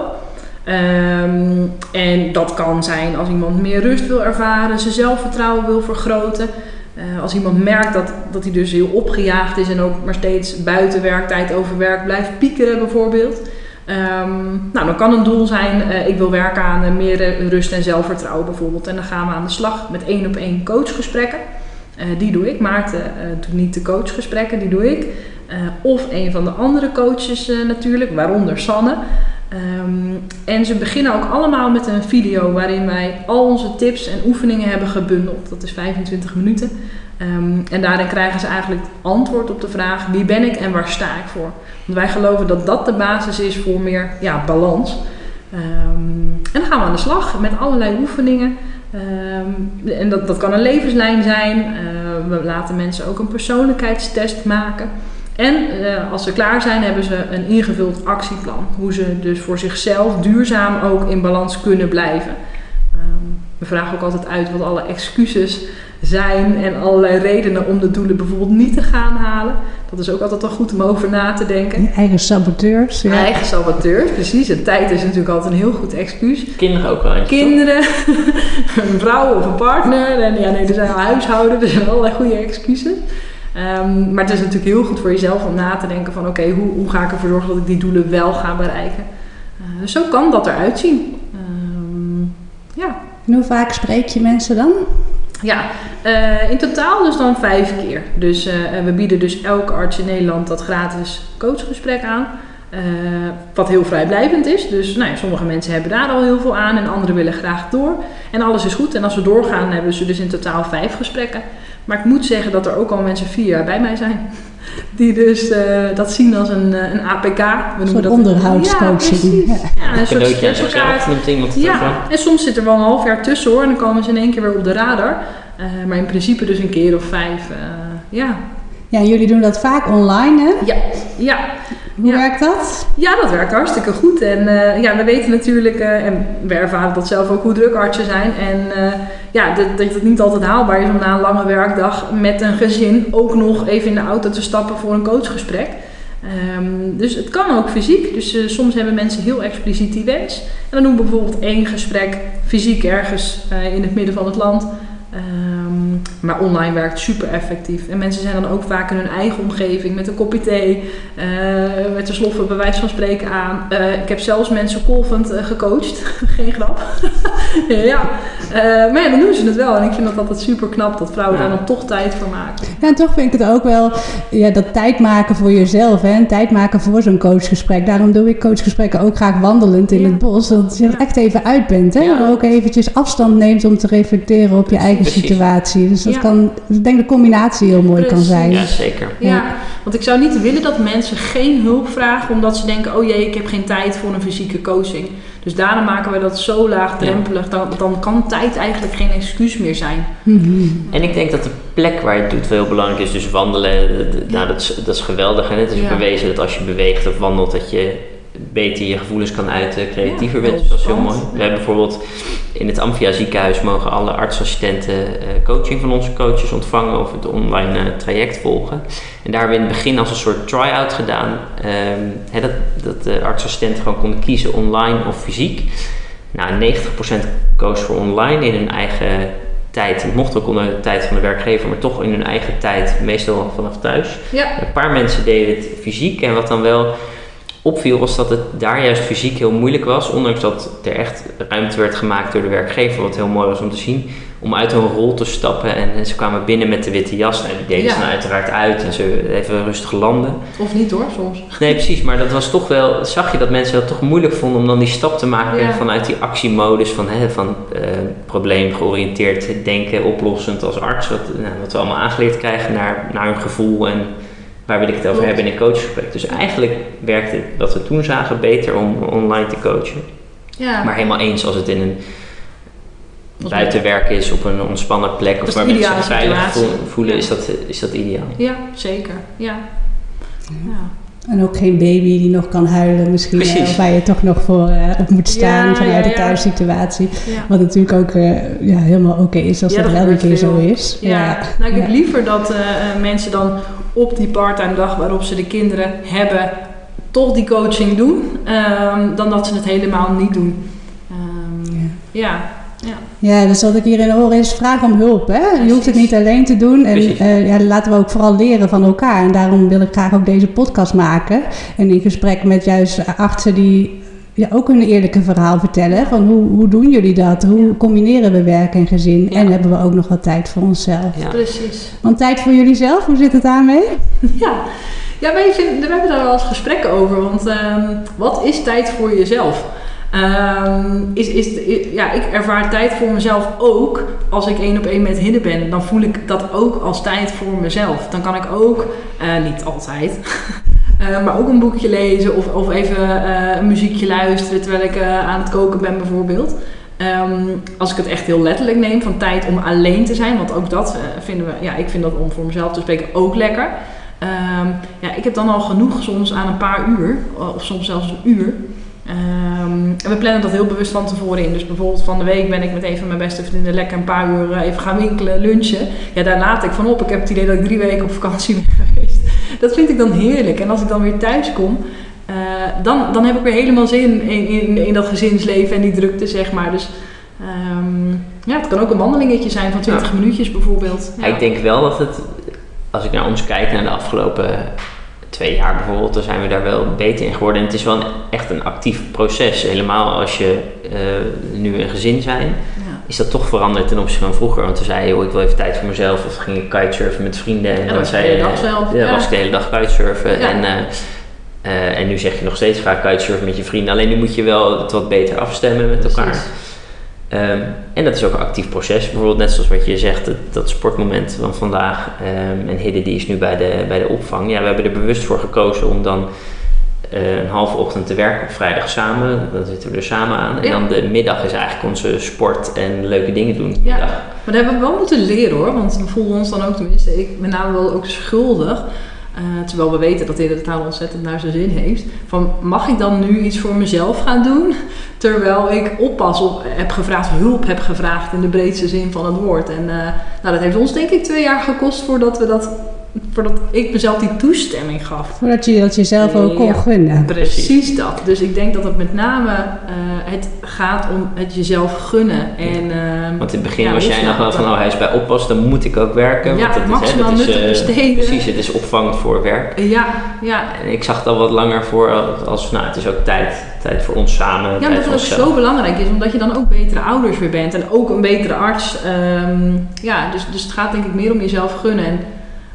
En dat kan zijn als iemand meer rust wil ervaren, zijn zelfvertrouwen wil vergroten. Als iemand merkt dat hij dus heel opgejaagd is en ook maar steeds buiten werktijd over werk blijft piekeren bijvoorbeeld. Dan kan een doel zijn, ik wil werken aan meer rust en zelfvertrouwen bijvoorbeeld. En dan gaan we aan de slag met 1-op-1 coachgesprekken. Die doe ik. Maarten doet niet de coachgesprekken, die doe ik. Of een van de andere coaches natuurlijk, waaronder Sanne. En ze beginnen ook allemaal met een video waarin wij al onze tips en oefeningen hebben gebundeld. Dat is 25 minuten. En daarin krijgen ze eigenlijk antwoord op de vraag: wie ben ik en waar sta ik voor? Want wij geloven dat dat de basis is voor meer balans. En dan gaan we aan de slag met allerlei oefeningen. En dat kan een levenslijn zijn. We laten mensen ook een persoonlijkheidstest maken. En als ze klaar zijn, hebben ze een ingevuld actieplan. Hoe ze dus voor zichzelf duurzaam ook in balans kunnen blijven. We vragen ook altijd uit wat alle excuses zijn en allerlei redenen om de doelen bijvoorbeeld niet te gaan halen. Dat is ook altijd wel goed om over na te denken. Eigen saboteurs. Ja. Eigen saboteurs, precies. En tijd is natuurlijk altijd een heel goed excuus. Kinderen ook wel eens. Kinderen, een vrouw of een partner. En er zijn al huishouden, er zijn allerlei goede excuses. Maar het is natuurlijk heel goed voor jezelf om na te denken van oké, hoe ga ik ervoor zorgen dat ik die doelen wel ga bereiken. Dus zo kan dat eruit zien. En hoe vaak spreek je mensen dan? Ja, in totaal dus dan 5 keer. Dus we bieden dus elke arts in Nederland dat gratis coachgesprek aan. Wat heel vrijblijvend is. Dus sommige mensen hebben daar al heel veel aan en anderen willen graag door. En alles is goed. En als we doorgaan hebben ze dus in totaal 5 gesprekken. Maar ik moet zeggen dat er ook al mensen 4 jaar bij mij zijn. Die dus dat zien als een APK. Een soort onderhoudscoaching. Ja, een cadeautje aan zichzelf noemt iemand het ervan. En soms zit er wel een half jaar tussen hoor. En dan komen ze in één keer weer op de radar. Maar in principe dus een keer of 5. Ja, en jullie doen dat vaak online, hè? Ja. Hoe werkt dat? Ja, dat werkt hartstikke goed. En we weten natuurlijk, en we ervaren dat zelf ook, hoe druk artsen zijn. En dat het niet altijd haalbaar is om na een lange werkdag met een gezin ook nog even in de auto te stappen voor een coachgesprek. Dus het kan ook fysiek. Dus soms hebben mensen heel expliciet die wens. En dan doen we bijvoorbeeld 1 gesprek fysiek ergens in het midden van het land. Maar online werkt super effectief. En mensen zijn dan ook vaak in hun eigen omgeving met een kopje thee, met de sloffen bij wijze van spreken aan. Ik heb zelfs mensen golvend gecoacht. Geen grap. Maar dan doen ze het wel. En ik vind dat altijd super knap dat vrouwen daar dan toch tijd voor maken. Ja, en toch vind ik het ook wel dat tijd maken voor jezelf. Hè? En tijd maken voor zo'n coachgesprek. Daarom doe ik coachgesprekken ook graag wandelend in het bos. Dat je er echt even uit bent. Hè? En ook eventjes afstand neemt om te reflecteren op je eigen situatie. Dus dat kan, ik denk de combinatie heel mooi kan zijn. Ja, zeker. Ja, want ik zou niet willen dat mensen geen hulp vragen omdat ze denken, oh jee, ik heb geen tijd voor een fysieke coaching. Dus daarom maken we dat zo laagdrempelig. Dan kan tijd eigenlijk geen excuus meer zijn. Mm-hmm. En ik denk dat de plek waar je het doet wel heel belangrijk is. Dus wandelen, dat is geweldig. En het is bewezen dat als je beweegt of wandelt, dat je beter je gevoelens kan uiten, creatiever bent. Dus dat is heel mooi. We hebben bijvoorbeeld in het Amphia ziekenhuis mogen alle artsassistenten coaching van onze coaches ontvangen of het online traject volgen. En daar hebben we in het begin als een soort try-out gedaan. Dat de artsassistenten gewoon konden kiezen online of fysiek. Nou, 90% koos voor online in hun eigen tijd. Het mocht ook onder de tijd van de werkgever, maar toch in hun eigen tijd, meestal vanaf thuis. Ja. Een paar mensen deden het fysiek en wat dan wel opviel was dat het daar juist fysiek heel moeilijk was, ondanks dat er echt ruimte werd gemaakt door de werkgever, wat heel mooi was om te zien, om uit hun rol te stappen en ze kwamen binnen met de witte jas en die deden ze dan uiteraard uit en ze even rustig landen. Of niet hoor, soms. Nee, precies, maar dat was toch wel, zag je dat mensen dat toch moeilijk vonden om dan die stap te maken vanuit die actiemodus van probleemgeoriënteerd denken, oplossend als arts, wat we allemaal aangeleerd krijgen naar hun gevoel en waar wil ik het over hebben in een coachgesprek. Dus eigenlijk werkte wat we toen zagen beter om online te coachen. Ja. Maar helemaal eens als het in een buitenwerk is op een ontspannen plek of waar mensen zich veilig voelen, is dat ideaal. Ja, zeker. Ja. En ook geen baby die nog kan huilen misschien, of waar je toch nog voor op moet staan vanuit de thuissituatie. Ja. Wat natuurlijk ook helemaal oké is als dat wel een keer zo is. Ja. Nou, ik heb liever dat mensen dan op die parttime dag waarop ze de kinderen hebben, toch die coaching doen, dan dat ze het helemaal niet doen. Ja, dus wat ik hierin hoor is vraag om hulp. Hè? Je hoeft het niet alleen te doen. En laten we ook vooral leren van elkaar. En daarom wil ik graag ook deze podcast maken. En in gesprek met juist artsen die ook een eerlijke verhaal vertellen. Van hoe doen jullie dat? Hoe combineren we werk en gezin? Ja. En hebben we ook nog wat tijd voor onszelf. Ja. Precies. Want tijd voor jullie zelf, hoe zit het daarmee? Ja, we hebben daar wel eens gesprekken over. Want wat is tijd voor jezelf? Ik ervaar tijd voor mezelf ook als ik 1-op-1 met Hidde ben. Dan voel ik dat ook als tijd voor mezelf. Dan kan ik ook, niet altijd, maar ook een boekje lezen of even een muziekje luisteren terwijl ik aan het koken ben bijvoorbeeld. Als ik het echt heel letterlijk neem van tijd om alleen te zijn, want ook dat vinden we, ik vind dat om voor mezelf te spreken ook lekker. Ik heb dan al genoeg soms aan een paar uur, of soms zelfs een uur. En we plannen dat heel bewust van tevoren in. Dus bijvoorbeeld van de week ben ik met een van mijn beste vrienden lekker een paar uur even gaan winkelen, lunchen. Ja, daar laat ik van op. Ik heb het idee dat ik 3 weken op vakantie ben geweest. Dat vind ik dan heerlijk. En als ik dan weer thuis kom, dan heb ik weer helemaal zin in dat gezinsleven en die drukte, zeg maar. Dus het kan ook een wandelingetje zijn van 20 minuutjes bijvoorbeeld. Ja. Ik denk wel dat het, als ik naar ons kijk naar de afgelopen 2 jaar bijvoorbeeld, dan zijn we daar wel beter in geworden. En het is wel echt een actief proces. Helemaal als je nu een gezin zijn, is dat toch veranderd ten opzichte van vroeger. Want toen zei je, ik wil even tijd voor mezelf. Of ging ik kitesurfen met vrienden. En dan zei je, was ik de hele dag kitesurfen. Ja. En nu zeg je nog steeds vaak kitesurfen met je vrienden. Alleen nu moet je wel het wat beter afstemmen met elkaar. En dat is ook een actief proces. Bijvoorbeeld net zoals wat je zegt, dat sportmoment van vandaag. En Hidde die is nu bij de opvang. Ja, we hebben er bewust voor gekozen om dan een halve ochtend te werken op vrijdag samen. Dan zitten we er samen aan. En dan de middag is eigenlijk onze sport en leuke dingen doen. Ja, maar dat hebben we wel moeten leren hoor. Want we voelen ons dan ook, tenminste ik met name wel ook schuldig. Terwijl we weten dat hij de taal ontzettend naar zijn zin heeft. Van, mag ik dan nu iets voor mezelf gaan doen? Terwijl ik oppas op hulp heb gevraagd in de breedste zin van het woord. En dat heeft ons denk ik 2 jaar gekost voordat ik mezelf die toestemming gaf. Voordat je dat jezelf ook kon gunnen. Precies dat. Dus ik denk dat het met name het gaat om het jezelf gunnen. En, want in het begin was jij nog wel van, hij is bij oppas, dan moet ik ook werken. Ja, want maximaal nuttig besteden. Precies, het is opvang voor werk. Ja. En ik zag het al wat langer voor als het is ook tijd voor ons samen. Ja, omdat het ook zo belangrijk is, omdat je dan ook betere ouders weer bent. En ook een betere arts. Dus het gaat denk ik meer om jezelf gunnen. En,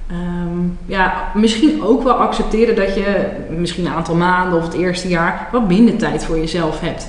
misschien ook wel accepteren dat je misschien een aantal maanden of het eerste jaar wat minder tijd voor jezelf hebt.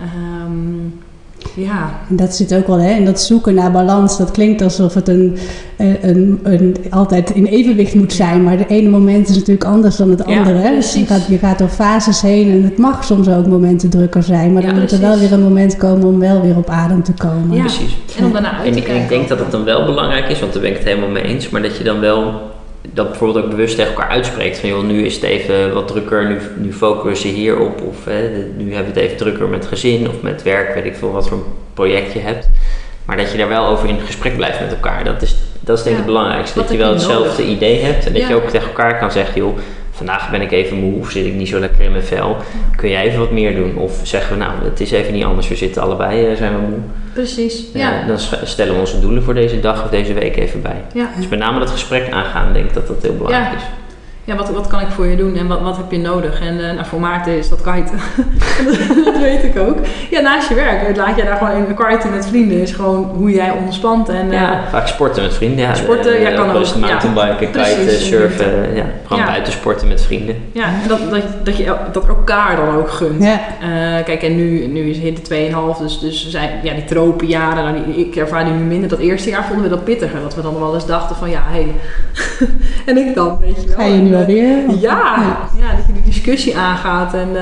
En dat zit ook wel in dat zoeken naar balans. Dat klinkt alsof het een altijd in evenwicht moet zijn. Maar de ene moment is natuurlijk anders dan het andere. Hè? Dus je gaat door fases heen en het mag soms ook momenten drukker zijn. Maar dan moet er wel weer een moment komen om wel weer op adem te komen. Ja, precies. En om daarna uit te kijken. Ik denk dat het dan wel belangrijk is, want daar ben ik het helemaal mee eens. Maar dat je dan wel dat bijvoorbeeld ook bewust tegen elkaar uitspreekt. Van joh, nu is het even wat drukker, nu focussen we hierop. Of nu hebben we het even drukker met gezin of met werk, weet ik veel wat voor een project je hebt. Maar dat je daar wel over in gesprek blijft met elkaar. Dat is denk ik het belangrijkste. Dat je wel hetzelfde idee hebt. En dat je ook tegen elkaar kan zeggen, joh, vandaag ben ik even moe of zit ik niet zo lekker in mijn vel. Kun jij even wat meer doen? Of zeggen we, nou, het is even niet anders, we zitten allebei, zijn we moe. Precies, ja. Dan stellen we onze doelen voor deze dag of deze week even bij. Ja. Dus met name dat gesprek aangaan, denk ik dat dat heel belangrijk is. Ja, wat kan ik voor je doen en wat heb je nodig? En voor Maarten is dat kiten. Dat weet ik ook. Ja, naast je werk laat je daar gewoon een kiten met vrienden. Is gewoon hoe jij ontspant. En, vaak sporten met vrienden. Ja, sporten, kan ook. Mountainbiken, kiten, surfen. Gewoon buiten sporten met vrienden. Ja, en dat je dat elkaar dan ook gunt. Ja. Kijk, en nu is het 2,5, dus zijn die tropenjaren. Ik ervaar die nu minder. Dat eerste jaar vonden we dat pittiger. Dat we dan wel eens dachten van en ik dan, weet je wel. Ga je nu alweer? Ja, dat je de discussie aangaat. En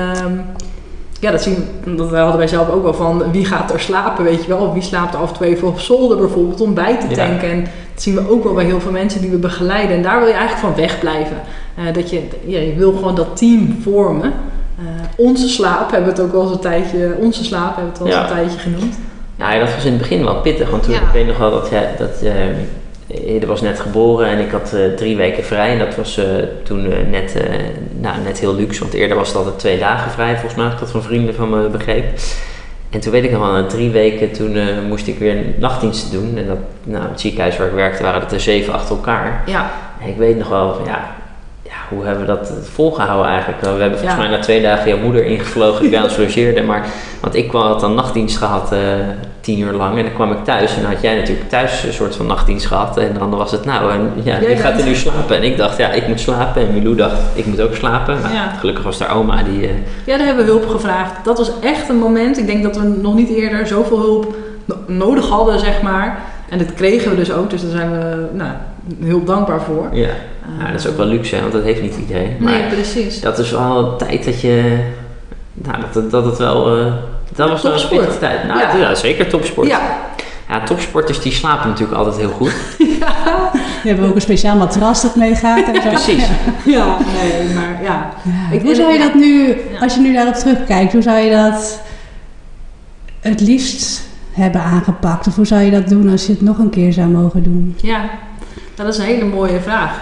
dat hadden wij zelf ook wel van wie gaat er slapen, weet je wel. Of wie slaapt er af en toe even op zolder bijvoorbeeld om bij te tanken. En dat zien we ook wel bij heel veel mensen die we begeleiden. En daar wil je eigenlijk van wegblijven. Dat je wil gewoon dat team vormen. Onze slaap hebben we het ook wel eens een tijdje genoemd. Ja, dat was in het begin wel pittig. Want toen, ik weet nog wel dat Hidde was net geboren en ik had 3 weken vrij. En dat was toen net heel luxe. Want eerder was het altijd 2 dagen vrij, volgens mij. Als ik dat van vrienden van me begreep. En toen weet ik nog wel, na 3 weken toen moest ik weer nachtdiensten doen. En het ziekenhuis waar ik werkte waren dat er 7 achter elkaar. Ja. En ik weet nog wel van hoe hebben we dat volgehouden eigenlijk? We hebben volgens mij na 2 dagen jouw moeder ingevlogen die bij ons logeerde. Want ik had dan nachtdienst gehad 10 uur lang. En dan kwam ik thuis. En dan had jij natuurlijk thuis een soort van nachtdienst gehad. En dan was het wie gaat er nu slapen? En ik dacht, ik moet slapen. En Milou dacht, ik moet ook slapen. Maar gelukkig was daar oma die... Ja, daar hebben we hulp gevraagd. Dat was echt een moment. Ik denk dat we nog niet eerder zoveel hulp nodig hadden, zeg maar. En dat kregen we dus ook. Dus daar zijn we heel dankbaar voor. Ja. Dat is ook wel luxe, want dat heeft niet iedereen. Maar nee, precies. Dat is wel een tijd dat je... dat het wel... dat was wel een pittige tijd. Zeker topsport. Ja, topsporters die slapen natuurlijk altijd heel goed. Die hebben ook een speciaal matras dat meegaat. En zo. Precies. Ja, nee, maar ja. Hoe zou je dat nu, als je nu daarop terugkijkt, hoe zou je dat het liefst hebben aangepakt? Of hoe zou je dat doen als je het nog een keer zou mogen doen? Ja, dat is een hele mooie vraag.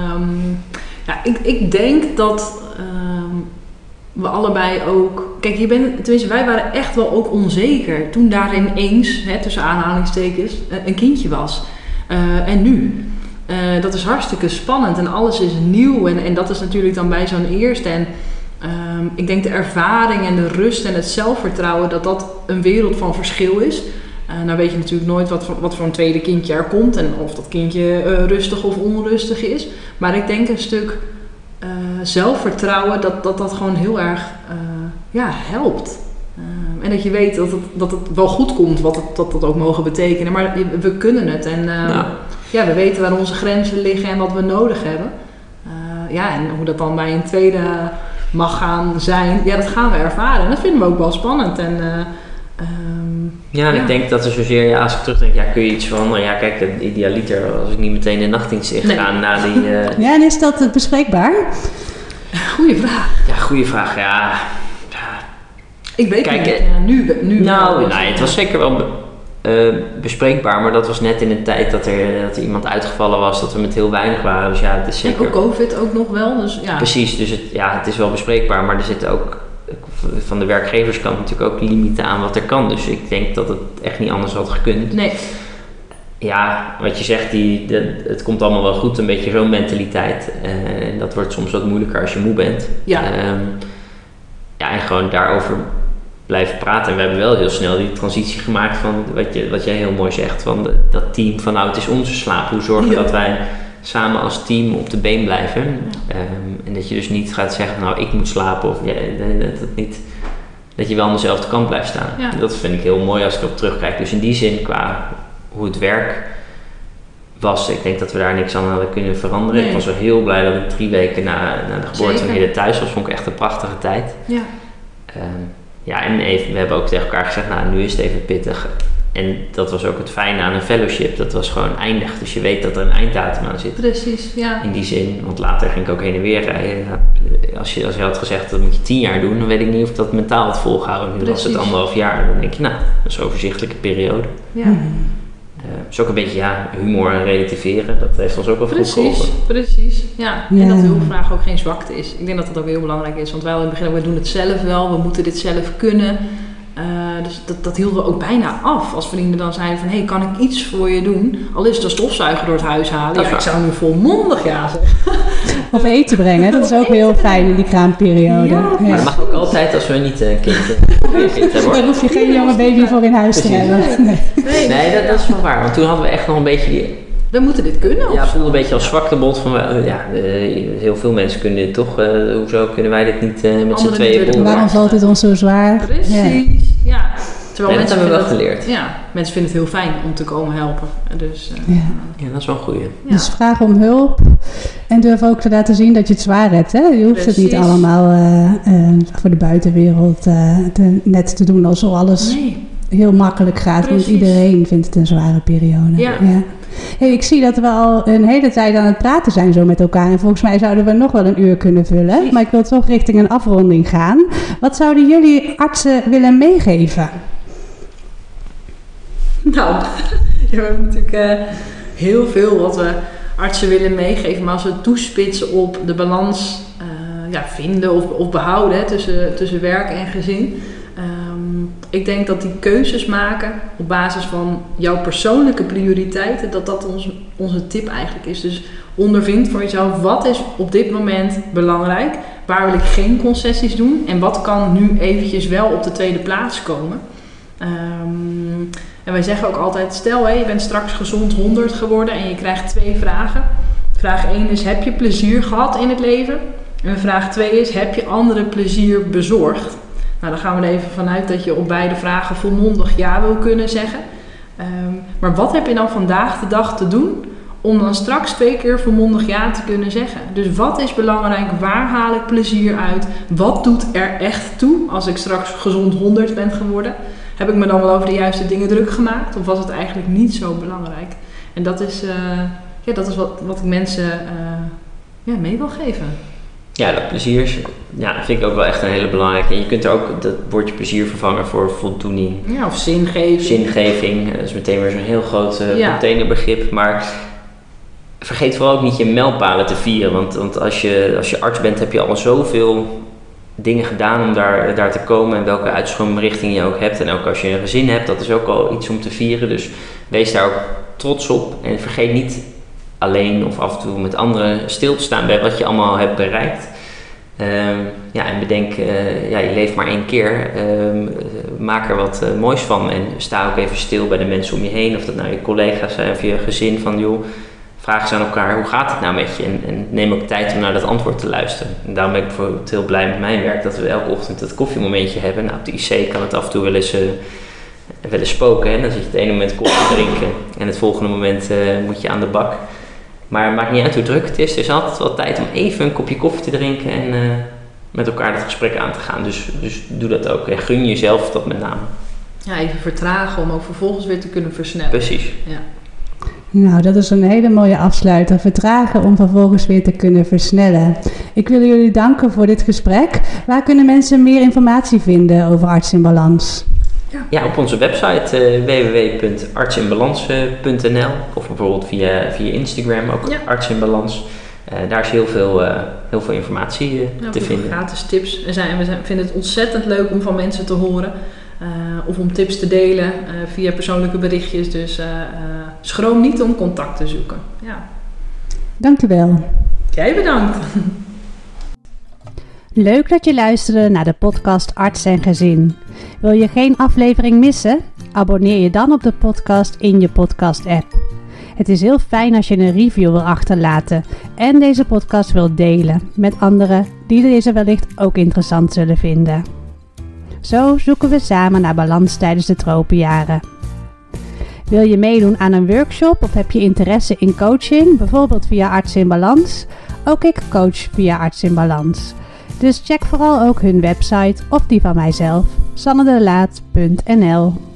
Ik denk dat we allebei ook... Kijk, wij waren echt wel ook onzeker toen daar ineens, tussen aanhalingstekens, een kindje was. En nu. Dat is hartstikke spannend en alles is nieuw. En dat is natuurlijk dan bij zo'n eerste. En ik denk de ervaring en de rust en het zelfvertrouwen, dat een wereld van verschil is. Nou weet je natuurlijk nooit wat voor een tweede kindje er komt en of dat kindje rustig of onrustig is. Maar ik denk een stuk zelfvertrouwen dat gewoon heel erg helpt. En dat je weet dat het wel goed komt, wat dat ook mogen betekenen. Maar we kunnen het en we weten waar onze grenzen liggen en wat we nodig hebben. En hoe dat dan bij een tweede mag gaan zijn, dat gaan we ervaren. En dat vinden we ook wel spannend. En ik denk dat er zozeer, als ik terugdenk, kun je iets van, kijk, idealiter als ik niet meteen de nachtdienst ingegaan na die... en is dat bespreekbaar? Goeie vraag. Ja, goeie vraag, Ik weet niet, nu het was zeker wel bespreekbaar, maar dat was net in een tijd dat er iemand uitgevallen was, dat we met heel weinig waren. Dus het is zeker... En ook COVID ook nog wel, dus ja. Precies, dus het is wel bespreekbaar, maar er zitten ook van de werkgeverskant natuurlijk ook limieten aan wat er kan. Dus ik denk dat het echt niet anders had gekund. Nee. Ja, wat je zegt, het komt allemaal wel goed, een beetje zo'n mentaliteit. En dat wordt soms wat moeilijker als je moe bent. Ja. En gewoon daarover blijven praten. En we hebben wel heel snel die transitie gemaakt van wat jij heel mooi zegt. Van dat team van het is onze slaap. Hoe zorgen we dat wij samen als team op de been blijven. En dat je dus niet gaat zeggen, ik moet slapen. Of dat je wel aan dezelfde kant blijft staan. Ja. Dat vind ik heel mooi als ik erop terugkijk. Dus in die zin, qua hoe het werk was, ik denk dat we daar niks aan hadden kunnen veranderen. Nee. Ik was wel heel blij dat ik 3 weken na de geboorte van Hidde thuis was. Vond ik echt een prachtige tijd. Ja. En we hebben ook tegen elkaar gezegd, nu is het even pittig. En dat was ook het fijne aan een fellowship. Dat was gewoon eindig. Dus je weet dat er een einddatum aan zit. Precies, ja. In die zin. Want later ging ik ook heen en weer rijden. Als je had gezegd, dat moet je 10 jaar doen. Dan weet ik niet of ik dat mentaal had volgehouden. Nu was het 1,5 jaar. Dan denk je, dat is een overzichtelijke periode. Ja. Dus ook een beetje humor en relativeren, dat heeft ons ook wel goed geholpen. Precies. Ja. En dat hulpvraag ook geen zwakte is. Ik denk dat dat ook heel belangrijk is, want wij in het begin we doen het zelf wel, we moeten dit zelf kunnen. Dus dat hielden we ook bijna af als vrienden dan zeiden van, hey, kan ik iets voor je doen? Al is het een stofzuiger door het huis halen. Ik zou nu volmondig ja zeggen. Of eten brengen, dat is ook heel fijn in die kraamperiode. Ja. Maar dat mag ook altijd als we niet een kind hebben. Daar hoef je geen jonge baby voor in huis te hebben. Nee, dat is wel waar. Want toen hadden we echt nog een beetje we moeten dit kunnen. Ja, voelde een beetje als zwaktebod van, heel veel mensen kunnen dit toch, hoezo kunnen wij dit niet met z'n tweeën doen? Waarom valt het ons zo zwaar? Precies, ja. Terwijl dat hebben we wel geleerd. Ja, mensen vinden het heel fijn om te komen helpen. Dus, dat is wel een goeie. Ja. Dus vraag om hulp en durf ook te laten zien dat je het zwaar hebt. Hè? Je hoeft het niet allemaal voor de buitenwereld net te doen alsof alles heel makkelijk gaat. Want iedereen vindt het een zware periode. Ja. Hey, ik zie dat we al een hele tijd aan het praten zijn zo met elkaar. En volgens mij zouden we nog wel een uur kunnen vullen. Precies. Maar ik wil toch richting een afronding gaan. Wat zouden jullie artsen willen meegeven? Nou, we hebben natuurlijk heel veel wat we artsen willen meegeven. Maar als we toespitsen op de balans vinden of behouden tussen werk en gezin. Ik denk dat die keuzes maken op basis van jouw persoonlijke prioriteiten, dat onze tip eigenlijk is. Dus ondervind voor jezelf, wat is op dit moment belangrijk? Waar wil ik geen concessies doen? En wat kan nu eventjes wel op de tweede plaats komen? En wij zeggen ook altijd, stel je bent straks gezond 100 geworden en je krijgt 2 vragen. Vraag 1 is, heb je plezier gehad in het leven? En vraag 2 is, heb je anderen plezier bezorgd? Nou, dan gaan we er even vanuit dat je op beide vragen volmondig ja wil kunnen zeggen. Maar wat heb je dan vandaag de dag te doen om dan straks 2 keer volmondig ja te kunnen zeggen? Dus wat is belangrijk? Waar haal ik plezier uit? Wat doet er echt toe als ik straks gezond 100 ben geworden? Heb ik me dan wel over de juiste dingen druk gemaakt? Of was het eigenlijk niet zo belangrijk? En dat is, wat ik mensen mee wil geven. Ja, dat plezier vind ik ook wel echt een hele belangrijke. En je kunt er ook dat woordje plezier vervangen voor voldoening. Ja, of zingeving. Zingeving, dat is meteen weer zo'n heel groot containerbegrip. Maar vergeet vooral ook niet je mijlpalen te vieren. Want als je arts bent, heb je al zoveel dingen gedaan om daar te komen. En welke uitstroomrichting je ook hebt. En ook als je een gezin hebt, dat is ook al iets om te vieren. Dus wees daar ook trots op. En vergeet niet alleen of af en toe met anderen stil te staan bij wat je allemaal hebt bereikt. En bedenk, je leeft maar 1 keer. Maak er wat moois van en sta ook even stil bij de mensen om je heen. Of dat nou je collega's zijn of je gezin van, joh, vraag eens aan elkaar, hoe gaat het nou met je? En neem ook tijd om naar dat antwoord te luisteren. En daarom ben ik bijvoorbeeld heel blij met mijn werk dat we elke ochtend dat koffiemomentje hebben. Nou, op de IC kan het af en toe wel eens spoken. Hè? Dan zit je het ene moment koffie te drinken en het volgende moment moet je aan de bak. Maar het maakt niet uit hoe druk het is. Er is altijd wel tijd om even een kopje koffie te drinken en met elkaar dat gesprek aan te gaan. Dus doe dat ook. En gun jezelf dat met name. Ja, even vertragen om ook vervolgens weer te kunnen versnellen. Precies. Ja. Nou, dat is een hele mooie afsluiter. Vertragen om vervolgens weer te kunnen versnellen. Ik wil jullie danken voor dit gesprek. Waar kunnen mensen meer informatie vinden over Arts in Balans? Ja, op onze website www.artsinbalans.nl of bijvoorbeeld via Instagram ook Arts in Balans. Daar is heel veel informatie te vinden. Gratis tips. We vinden het ontzettend leuk om van mensen te horen. Of om tips te delen via persoonlijke berichtjes. Dus schroom niet om contact te zoeken. Ja. Dank u wel. Jij bedankt. Leuk dat je luisterde naar de podcast Arts en Gezin. Wil je geen aflevering missen? Abonneer je dan op de podcast in je podcast-app. Het is heel fijn als je een review wil achterlaten en deze podcast wil delen met anderen die deze wellicht ook interessant zullen vinden. Zo zoeken we samen naar balans tijdens de tropenjaren. Wil je meedoen aan een workshop of heb je interesse in coaching, bijvoorbeeld via Arts in Balans? Ook ik coach via Arts in Balans. Dus check vooral ook hun website of die van mijzelf, sannedelaat.nl.